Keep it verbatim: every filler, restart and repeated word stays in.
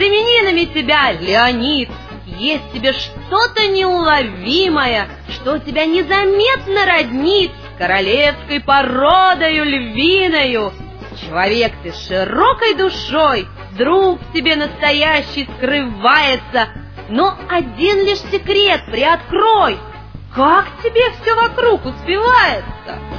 именинами тебя, Леонид! Есть в тебе что-то неуловимое, что тебя незаметно роднит с королевской породою львиною. Человек ты с широкой душой, друг тебе настоящий скрывается, но один лишь секрет приоткрой. Как тебе все вокруг успевается?